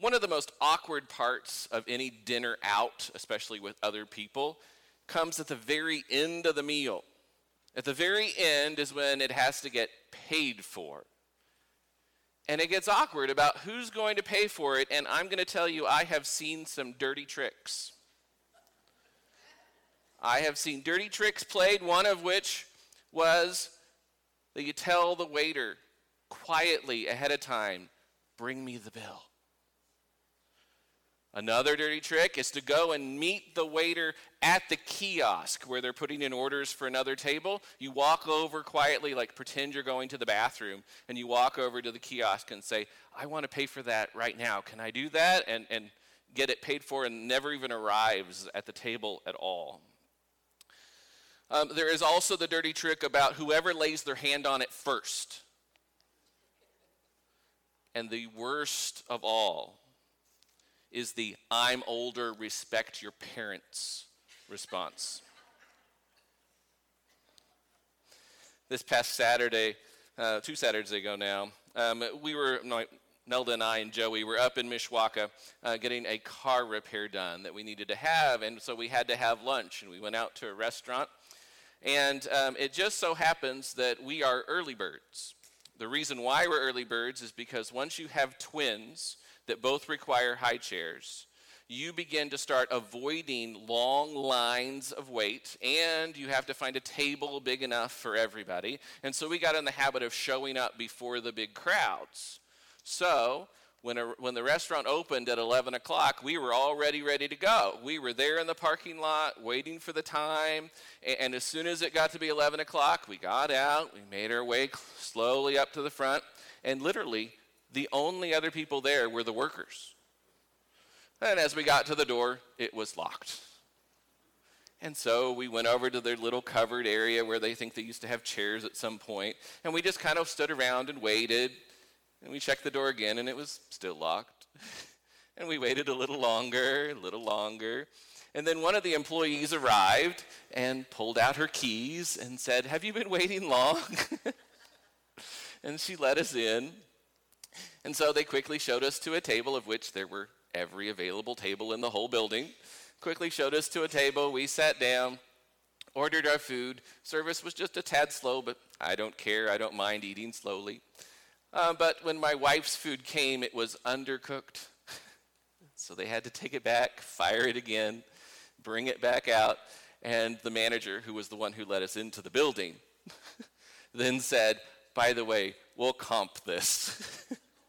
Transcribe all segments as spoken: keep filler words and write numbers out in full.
One of the most awkward parts of any dinner out, especially with other people, comes at the very end of the meal. At the very end is when it has to get paid for. And it gets awkward about who's going to pay for it, and I'm going to tell you, I have seen some dirty tricks. I have seen dirty tricks played, one of which was that you tell the waiter quietly ahead of time, bring me the bill. Another dirty trick is to go and meet the waiter at the kiosk where they're putting in orders for another table. You walk over quietly, like pretend you're going to the bathroom, and you walk over to the kiosk and say, I want to pay for that right now. Can I do that? And, and get it paid for, and never even arrives at the table at all. Um, there is also the dirty trick about whoever lays their hand on it first. And the worst of all is the I'm older, respect your parents response. This past Saturday, uh, two Saturdays ago now, um, we were, no, Nelda and I and Joey were up in Mishawaka uh, getting a car repair done that we needed to have, and so we had to have lunch, and we went out to a restaurant, and um, it just so happens that we are early birds. The reason why we're early birds is because once you have twins that both require high chairs, you begin to start avoiding long lines of wait, and you have to find a table big enough for everybody. And so we got in the habit of showing up before the big crowds. So when, a, when the restaurant opened at eleven o'clock, we were already ready to go. We were there in the parking lot waiting for the time, and, and as soon as it got to be eleven o'clock, we got out, we made our way slowly up to the front, and literally the only other people there were the workers. And as we got to the door, it was locked. And so we went over to their little covered area where they think they used to have chairs at some point, and we just kind of stood around and waited, and we checked the door again, and it was still locked. And we waited a little longer, a little longer, and then one of the employees arrived and pulled out her keys and said, have you been waiting long? And she let us in. And so they quickly showed us to a table, of which there were every available table in the whole building. Quickly showed us to a table. We sat down, ordered our food. Service was just a tad slow, but I don't care. I don't mind eating slowly. Uh, but when my wife's food came, it was undercooked. So they had to take it back, fire it again, bring it back out. And the manager, who was the one who let us into the building, then said, by the way, we'll comp this.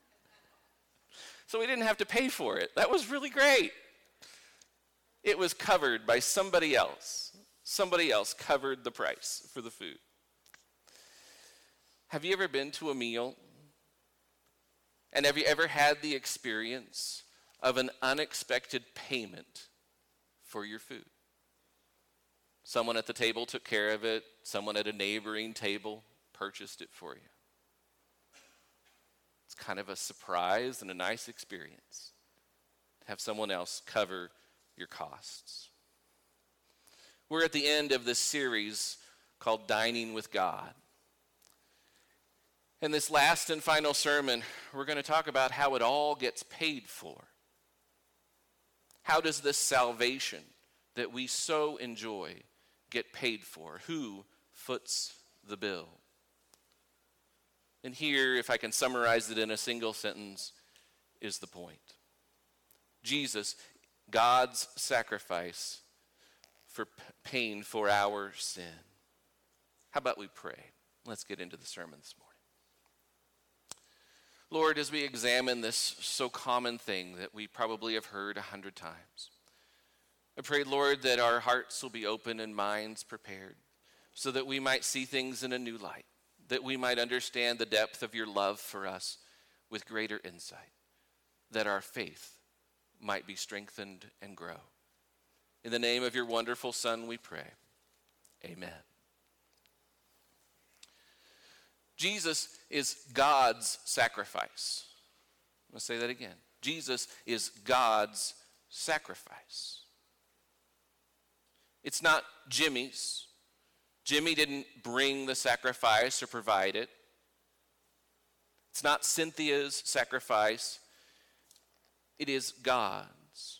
So we didn't have to pay for it. That was really great. It was covered by somebody else. Somebody else covered the price for the food. Have you ever been to a meal? And have you ever had the experience of an unexpected payment for your food? Someone at the table took care of it. Someone at a neighboring table purchased it for you. It's kind of a surprise and a nice experience to have someone else cover your costs. We're at the end of this series called Dining with God. In this last and final sermon, we're going to talk about how it all gets paid for. How does this salvation that we so enjoy get paid for? Who foots the bill? And here, if I can summarize it in a single sentence, is the point. Jesus, God's sacrifice for p- paying for our sin. How about we pray? Let's get into the sermon this morning. Lord, as we examine this so common thing that we probably have heard a hundred times, I pray, Lord, that our hearts will be open and minds prepared so that we might see things in a new light, that we might understand the depth of your love for us with greater insight, that our faith might be strengthened and grow. In the name of your wonderful Son, we pray. Amen. Jesus is God's sacrifice. I'm going to say that again. Jesus is God's sacrifice. It's not Jimmy's. Jimmy didn't bring the sacrifice or provide it. It's not Cynthia's sacrifice. It is God's.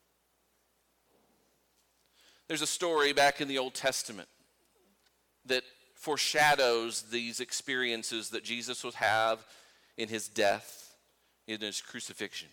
There's a story back in the Old Testament that foreshadows these experiences that Jesus would have in his death, in his crucifixion.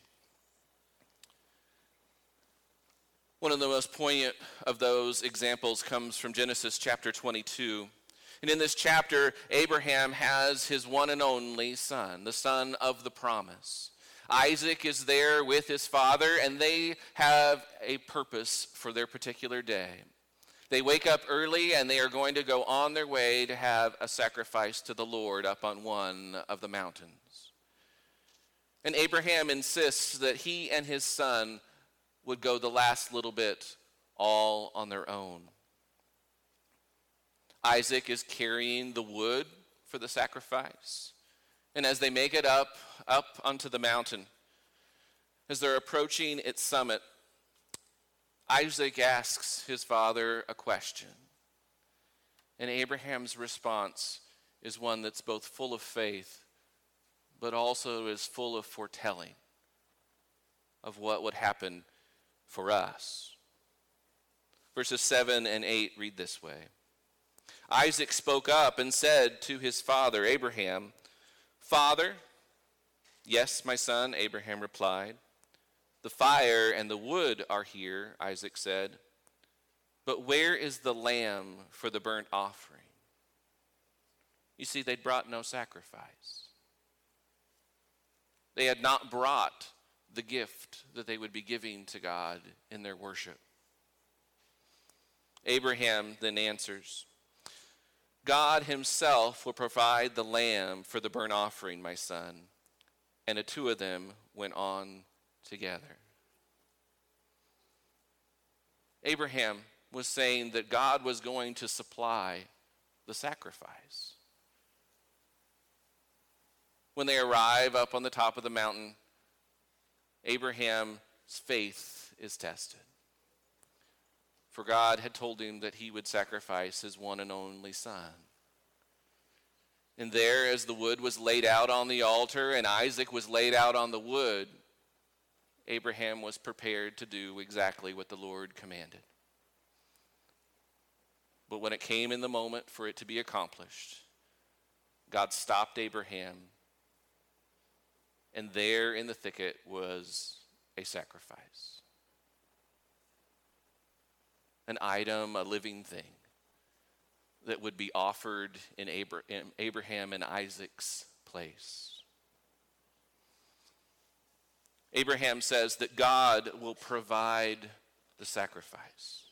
One of the most poignant of those examples comes from Genesis chapter twenty-two. And in this chapter, Abraham has his one and only son, the son of the promise. Isaac is there with his father, and they have a purpose for their particular day. They wake up early, and they are going to go on their way to have a sacrifice to the Lord up on one of the mountains. And Abraham insists that he and his son would go the last little bit all on their own. Isaac is carrying the wood for the sacrifice. And as they make it up, up onto the mountain, as they're approaching its summit, Isaac asks his father a question. And Abraham's response is one that's both full of faith, but also is full of foretelling of what would happen for us. Verses seven and eight read this way. Isaac spoke up and said to his father, Abraham, Father, yes, my son, Abraham replied. The fire and the wood are here, Isaac said, but where is the lamb for the burnt offering? You see, they'd brought no sacrifice. They had not brought the gift that they would be giving to God in their worship. Abraham then answers, God himself will provide the lamb for the burnt offering, my son. And the two of them went on together. Abraham was saying that God was going to supply the sacrifice. When they arrive up on the top of the mountain, Abraham's faith is tested. For God had told him that he would sacrifice his one and only son. And there, as the wood was laid out on the altar and Isaac was laid out on the wood, Abraham was prepared to do exactly what the Lord commanded. But when it came in the moment for it to be accomplished, God stopped Abraham, and there in the thicket was a sacrifice. An item, a living thing that would be offered in Abraham and Isaac's place. Abraham says that God will provide the sacrifice.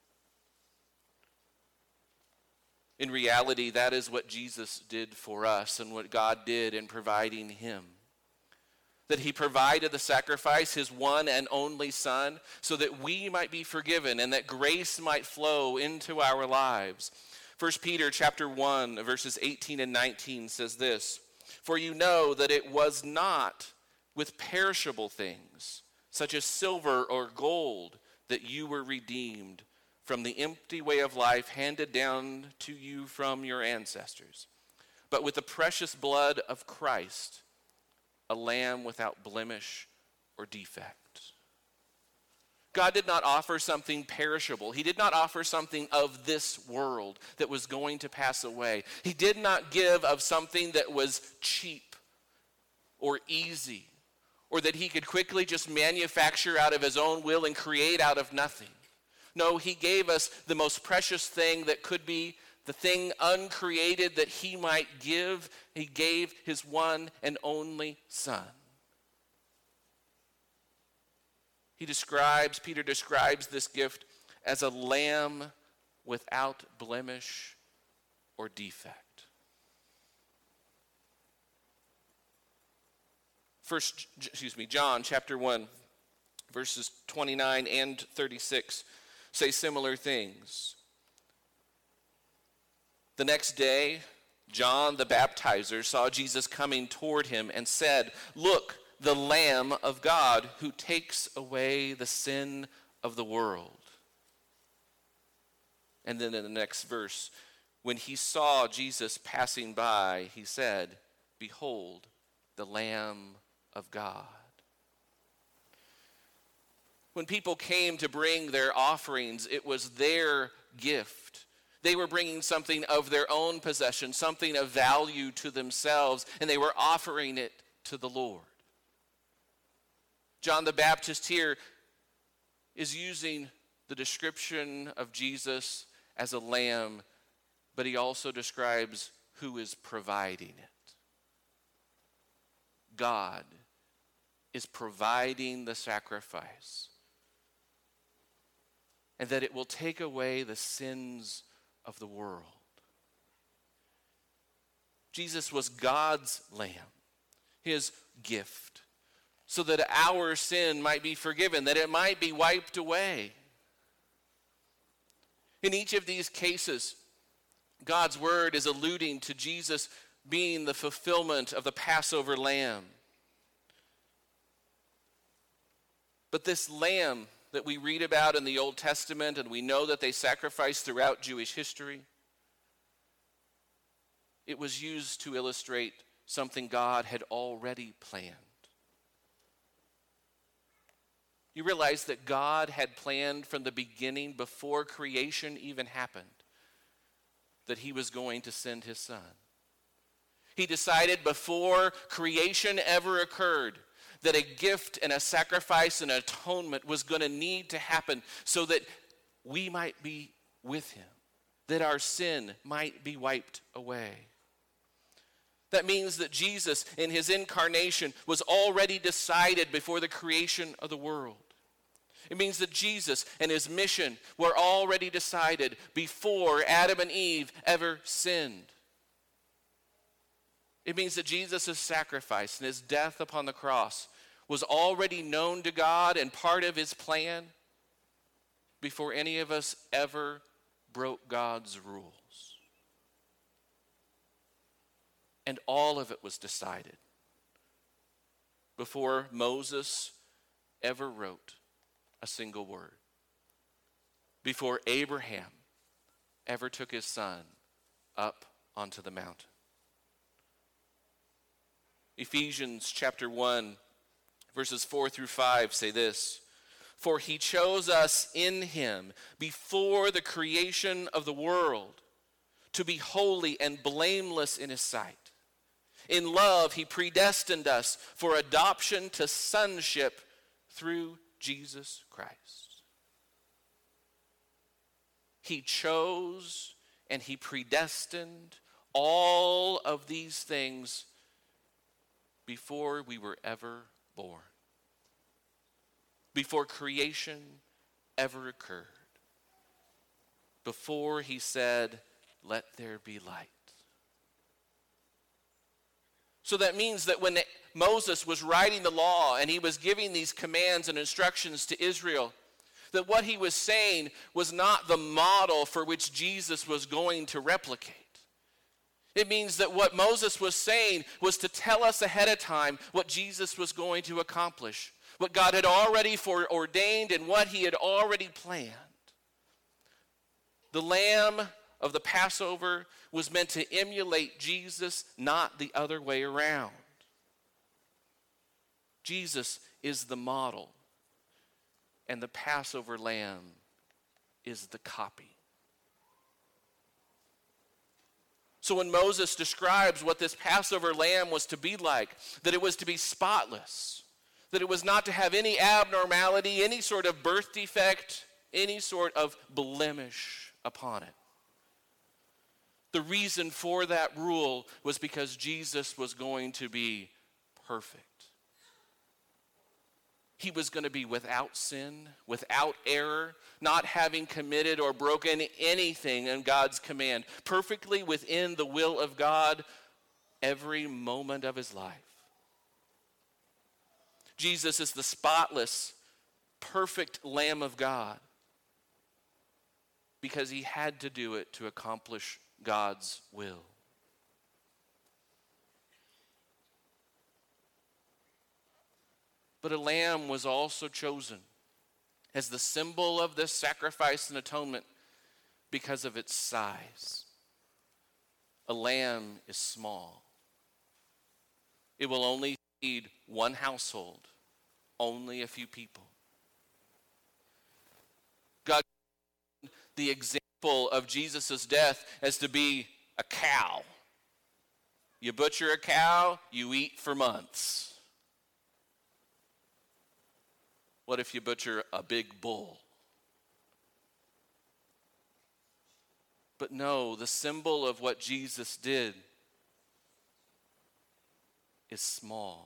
In reality, that is what Jesus did for us and what God did in providing him. That he provided the sacrifice, his one and only son, so that we might be forgiven and that grace might flow into our lives. First Peter chapter one, verses eighteen and nineteen says this, For you know that it was not with perishable things, such as silver or gold, that you were redeemed from the empty way of life handed down to you from your ancestors, but with the precious blood of Christ, a lamb without blemish or defect. God did not offer something perishable. He did not offer something of this world that was going to pass away. He did not give of something that was cheap or easy, or that he could quickly just manufacture out of his own will and create out of nothing. No, he gave us the most precious thing that could be the thing uncreated that he might give. He gave his one and only son. He describes, Peter describes this gift as a lamb without blemish or defect. First, excuse me, John chapter one, verses twenty-nine and thirty-six say similar things. The next day, John the baptizer saw Jesus coming toward him and said, Look, the Lamb of God who takes away the sin of the world. And then in the next verse, when he saw Jesus passing by, he said, Behold, the Lamb of God. When people came to bring their offerings, it was their gift. They were bringing something of their own possession, something of value to themselves, and they were offering it to the Lord. John the Baptist here is using the description of Jesus as a lamb, but he also describes who is providing it. God is providing the sacrifice, and that it will take away the sins of the world. Jesus was God's lamb, his gift, so that our sin might be forgiven, that it might be wiped away. In each of these cases, God's word is alluding to Jesus being the fulfillment of the Passover lamb. But this lamb that we read about in the Old Testament, and we know that they sacrificed throughout Jewish history, it was used to illustrate something God had already planned. You realize that God had planned from the beginning, before creation even happened, that he was going to send his son. He decided before creation ever occurred that a gift and a sacrifice and atonement was going to need to happen so that we might be with him, that our sin might be wiped away. That means that Jesus, in his incarnation, was already decided before the creation of the world. It means that Jesus and his mission were already decided before Adam and Eve ever sinned. It means that Jesus' sacrifice and his death upon the cross was already known to God and part of his plan before any of us ever broke God's rules. And all of it was decided before Moses ever wrote a single word, before Abraham ever took his son up onto the mountain. Ephesians chapter one, verses four through five say this: "For he chose us in him before the creation of the world to be holy and blameless in his sight. In love, he predestined us for adoption to sonship through Jesus Christ." He chose and he predestined all of these things before we were ever born, before creation ever occurred, before he said, "Let there be light." So that means that when Moses was writing the law and he was giving these commands and instructions to Israel, that what he was saying was not the model for which Jesus was going to replicate. It means that what Moses was saying was to tell us ahead of time what Jesus was going to accomplish, what God had already foreordained and what he had already planned. The Lamb of the Passover was meant to emulate Jesus, not the other way around. Jesus is the model, and the Passover lamb is the copy. So when Moses describes what this Passover lamb was to be like, that it was to be spotless, that it was not to have any abnormality, any sort of birth defect, any sort of blemish upon it. The reason for that rule was because Jesus was going to be perfect. He was going to be without sin, without error, not having committed or broken anything in God's command, perfectly within the will of God every moment of his life. Jesus is the spotless, perfect Lamb of God because he had to do it to accomplish God's will. But a lamb was also chosen as the symbol of this sacrifice and atonement because of its size. A lamb is small. It will only feed one household, only a few people. the example of Jesus' death as to be a cow. You butcher a cow, you eat for months. What if you butcher a big bull? But no, the symbol of what Jesus did is small.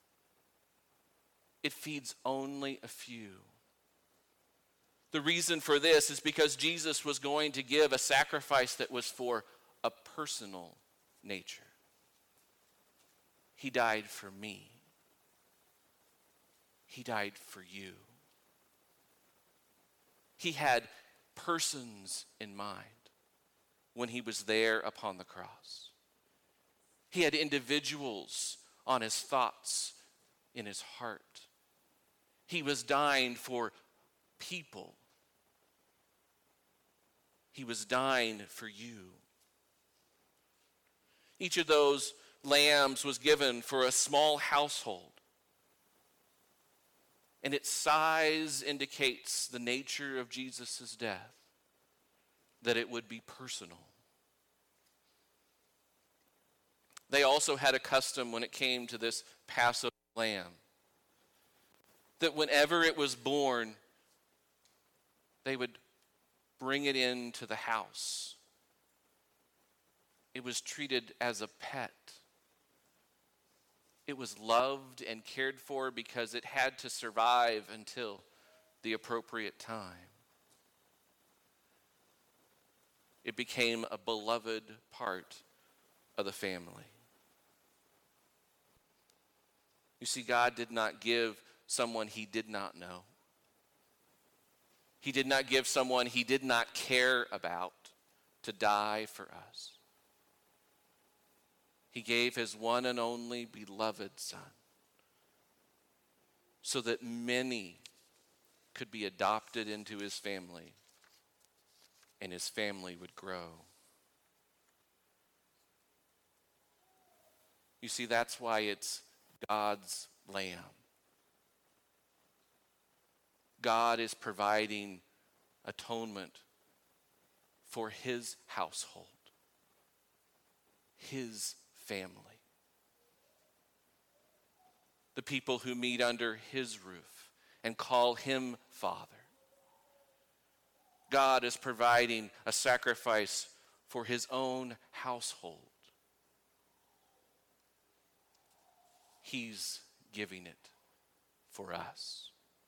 It feeds only a few. The reason for this is because Jesus was going to give a sacrifice that was for a personal nature. He died for me. He died for you. He had persons in mind when he was there upon the cross. He had individuals on his thoughts, in his heart. He was dying for people. He was dying for you. Each of those lambs was given for a small household. And its size indicates the nature of Jesus' death, that it would be personal. They also had a custom when it came to this Passover lamb, that whenever it was born, they would bring it into the house. It was treated as a pet. It was loved and cared for because it had to survive until the appropriate time. It became a beloved part of the family. You see, God did not give someone he did not know. He did not give someone he did not care about to die for us. He gave his one and only beloved Son so that many could be adopted into his family and his family would grow. You see, that's why it's God's lamb. God is providing atonement for his household, his family, the people who meet under his roof and call him Father. God is providing a sacrifice for his own household. He's giving it for us.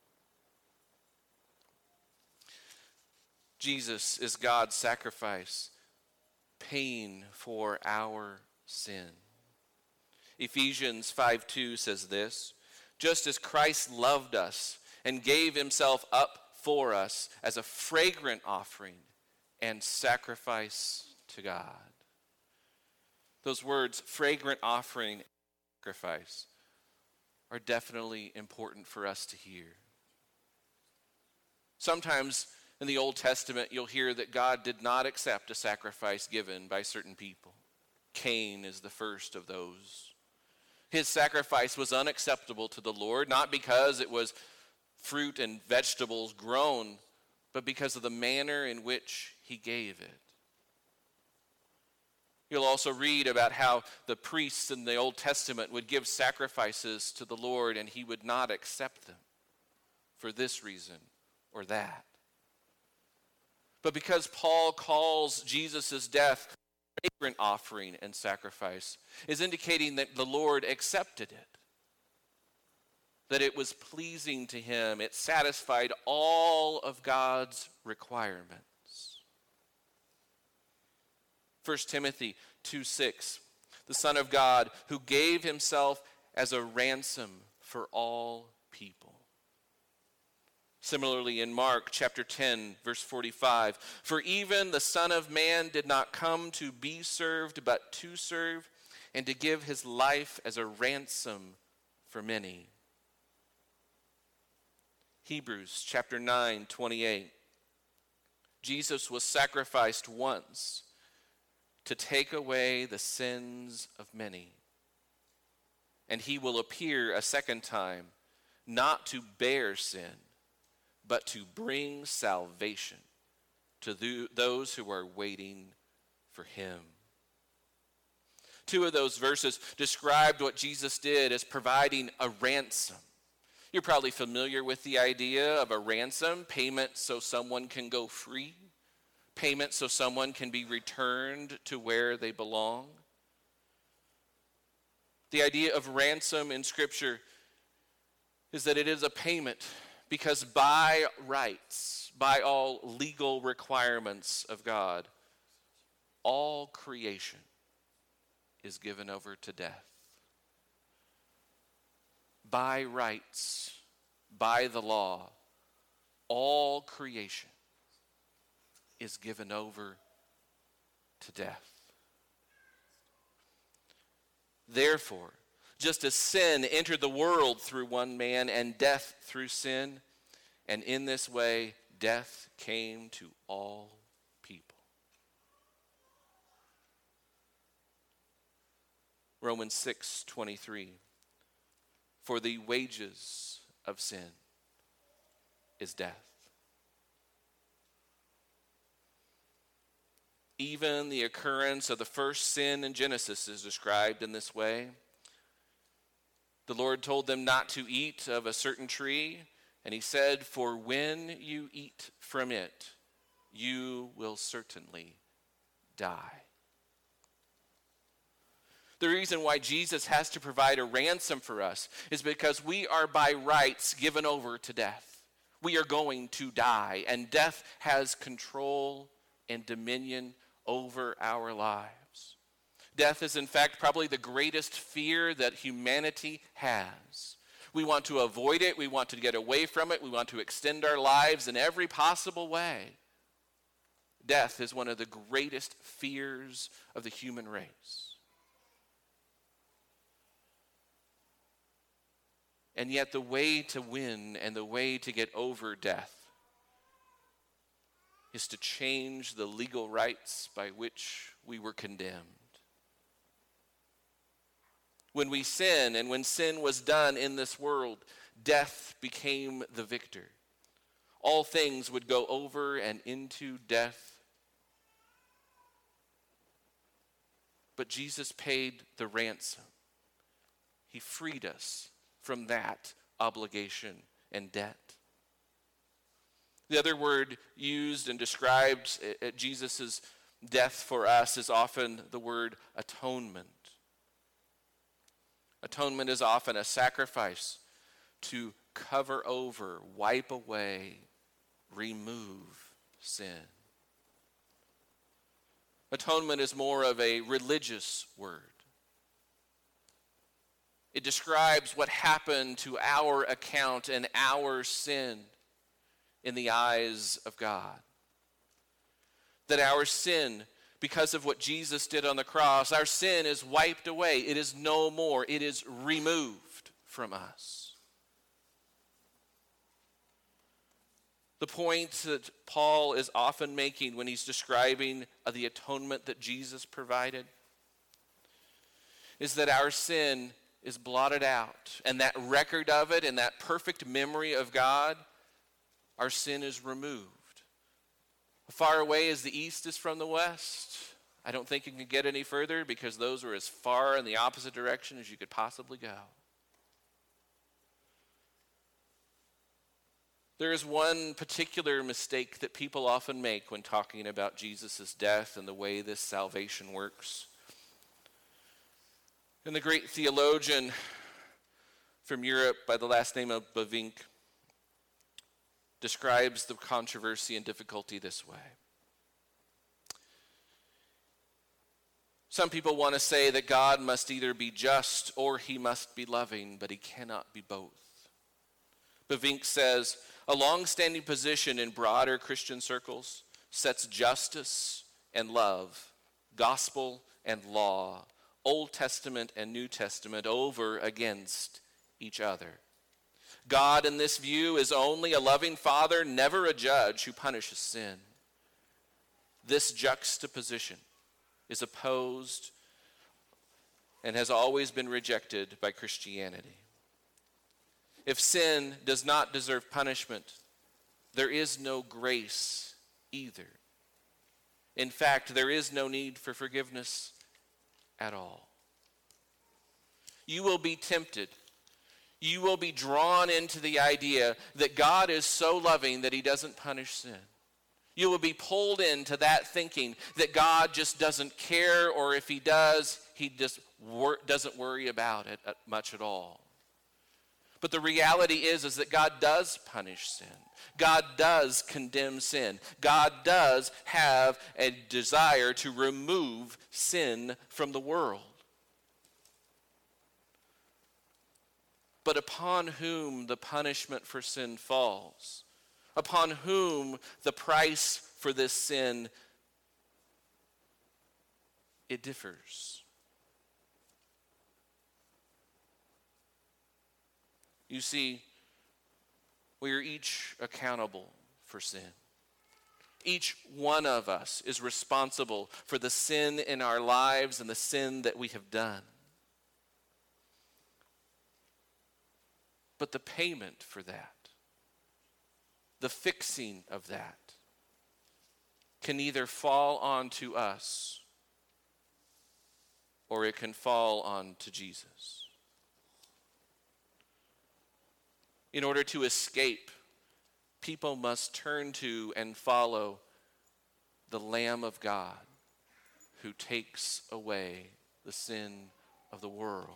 Jesus is God's sacrifice, paying for our sin. Ephesians five two says this, just as Christ loved us and gave himself up for us as a fragrant offering and sacrifice to God. Those words, fragrant offering and sacrifice, are definitely important for us to hear. Sometimes in the Old Testament, you'll hear that God did not accept a sacrifice given by certain people. Cain is the first of those. His sacrifice was unacceptable to the Lord, not because it was fruit and vegetables grown, but because of the manner in which he gave it. You'll also read about how the priests in the Old Testament would give sacrifices to the Lord and he would not accept them for this reason or that. But because Paul calls Jesus' death a fragrant offering and sacrifice, is indicating that the Lord accepted it, that it was pleasing to him, it satisfied all of God's requirements. First Timothy two six, the Son of God who gave himself as a ransom for all people. Similarly, in Mark chapter ten, verse forty-five, for even the Son of Man did not come to be served, but to serve, and to give his life as a ransom for many. Hebrews chapter nine, twenty-eight, Jesus was sacrificed once to take away the sins of many, and he will appear a second time, not to bear sin, but to bring salvation to th- those who are waiting for him. Two of those verses described what Jesus did as providing a ransom. You're probably familiar with the idea of a ransom, payment so someone can go free, payment so someone can be returned to where they belong. The idea of ransom in Scripture is that it is a payment because by rights, by all legal requirements of God, all creation is given over to death. By rights, by the law, all creation is given over to death. Therefore, just as sin entered the world through one man and death through sin, and in this way death came to all people. Romans six twenty-three. For the wages of sin is death. Even the occurrence of the first sin in Genesis is described in this way. The Lord told them not to eat of a certain tree, and he said, for when you eat from it, you will certainly die. The reason why Jesus has to provide a ransom for us is because we are by rights given over to death. We are going to die, and death has control and dominion over our lives. Death is, in fact, probably the greatest fear that humanity has. We want to avoid it. We want to get away from it. We want to extend our lives in every possible way. Death is one of the greatest fears of the human race. And yet the way to win and the way to get over death is to change the legal rights by which we were condemned. When we sin and when sin was done in this world, death became the victor. All things would go over and into death. But Jesus paid the ransom. He freed us from that obligation and debt. The other word used and described at Jesus' death for us is often the word atonement. Atonement is often a sacrifice to cover over, wipe away, remove sin. Atonement is more of a religious word. It describes what happened to our account and our sin in the eyes of God. That our sin, because of what Jesus did on the cross, our sin is wiped away. It is no more. It is removed from us. The point that Paul is often making when he's describing the atonement that Jesus provided is that our sin is blotted out, and that record of it and that perfect memory of God, our sin is removed. Far away as the east is from the west, I don't think you can get any further because those are as far in the opposite direction as you could possibly go. There is one particular mistake that people often make when talking about Jesus' death and the way this salvation works. And the great theologian from Europe by the last name of Bavinck describes the controversy and difficulty this way. Some people want to say that God must either be just or he must be loving, but he cannot be both. Bavinck says, a long-standing position in broader Christian circles sets justice and love, gospel and law, Old Testament and New Testament over against each other. God in this view is only a loving father, never a judge who punishes sin. This juxtaposition is opposed and has always been rejected by Christianity. If sin does not deserve punishment, there is no grace either. In fact, there is no need for forgiveness at all. You will be tempted. You will be drawn into the idea that God is so loving that he doesn't punish sin. You will be pulled into that thinking that God just doesn't care, or if he does, he just wor- doesn't worry about it much at all. But the reality is, is that God does punish sin. God does condemn sin. God does have a desire to remove sin from the world. But upon whom the punishment for sin falls, upon whom the price for this sin, it differs. You see, we are each accountable for sin. Each one of us is responsible for the sin in our lives and the sin that we have done. But the payment for that, the fixing of that, can either fall onto us or it can fall onto Jesus. In order to escape, people must turn to and follow the Lamb of God who takes away the sin of the world.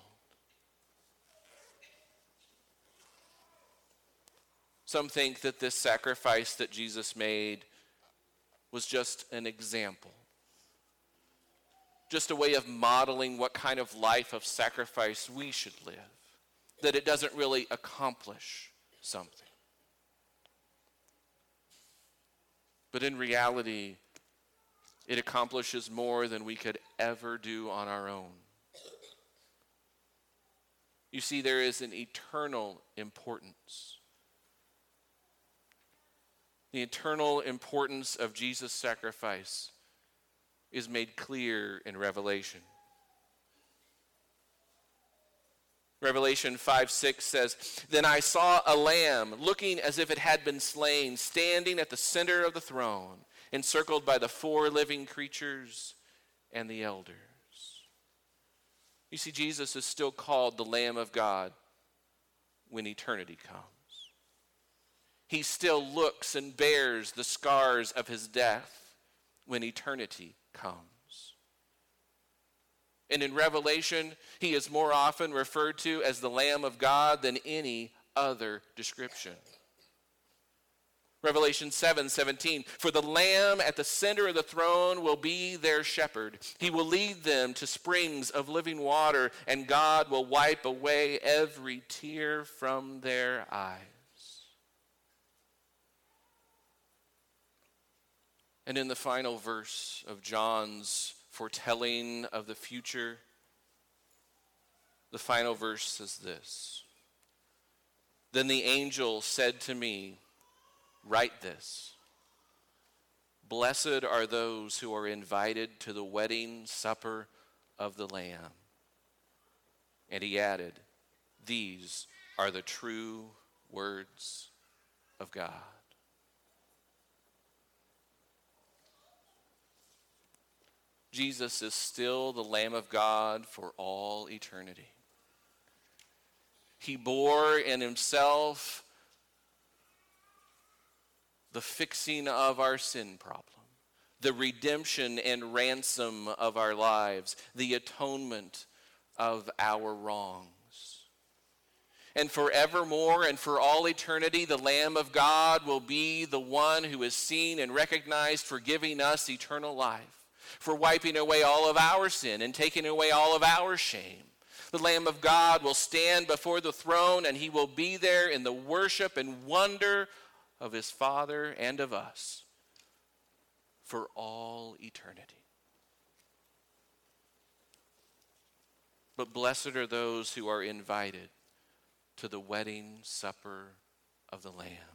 Some think that this sacrifice that Jesus made was just an example, just a way of modeling what kind of life of sacrifice we should live, that it doesn't really accomplish something. But in reality, it accomplishes more than we could ever do on our own. You see, there is an eternal importance. The eternal importance of Jesus' sacrifice is made clear in Revelation. Revelation five six says, "Then I saw a lamb looking as if it had been slain, standing at the center of the throne, encircled by the four living creatures and the elders." You see, Jesus is still called the Lamb of God when eternity comes. He still looks and bears the scars of his death when eternity comes. And in Revelation, he is more often referred to as the Lamb of God than any other description. Revelation seven seventeen, "For the Lamb at the center of the throne will be their shepherd. He will lead them to springs of living water, and God will wipe away every tear from their eyes." And in the final verse of John's foretelling of the future, the final verse says this: "Then the angel said to me, 'Write this: Blessed are those who are invited to the wedding supper of the Lamb.' And he added, 'These are the true words of God.'" Jesus is still the Lamb of God for all eternity. He bore in himself the fixing of our sin problem, the redemption and ransom of our lives, the atonement of our wrongs. And forevermore and for all eternity, the Lamb of God will be the one who is seen and recognized for giving us eternal life, for wiping away all of our sin and taking away all of our shame. The Lamb of God will stand before the throne, and he will be there in the worship and wonder of his Father and of us for all eternity. But blessed are those who are invited to the wedding supper of the Lamb.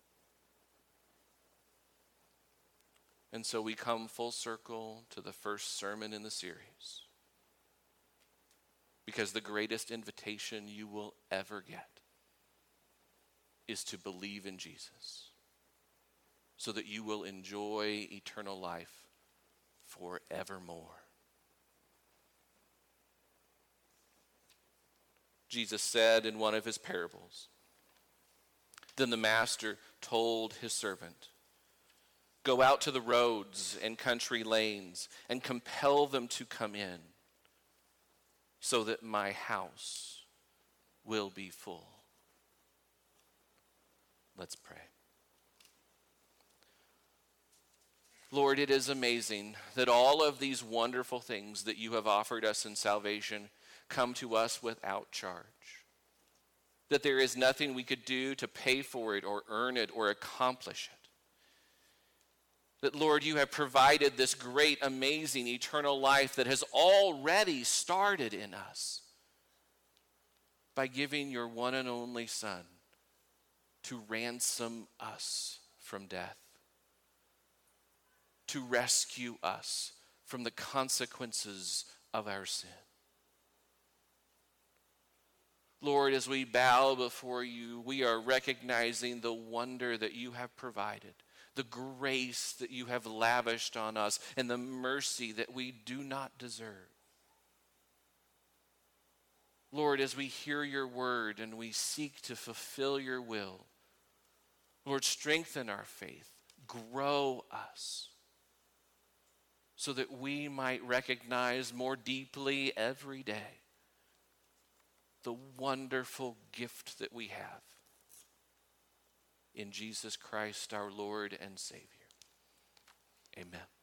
And so we come full circle to the first sermon in the series, because the greatest invitation you will ever get is to believe in Jesus, so that you will enjoy eternal life forevermore. Jesus said in one of his parables, then the master told his servant, go out to the roads and country lanes and compel them to come in, so that my house will be full. Let's pray. Lord, it is amazing that all of these wonderful things that you have offered us in salvation come to us without charge. That there is nothing we could do to pay for it or earn it or accomplish it. That, Lord, you have provided this great, amazing, eternal life that has already started in us by giving your one and only Son to ransom us from death, to rescue us from the consequences of our sin. Lord, as we bow before you, we are recognizing the wonder that you have provided, the grace that you have lavished on us, and the mercy that we do not deserve. Lord, as we hear your word and we seek to fulfill your will, Lord, strengthen our faith, grow us, so that we might recognize more deeply every day the wonderful gift that we have in Jesus Christ, our Lord and Savior. Amen.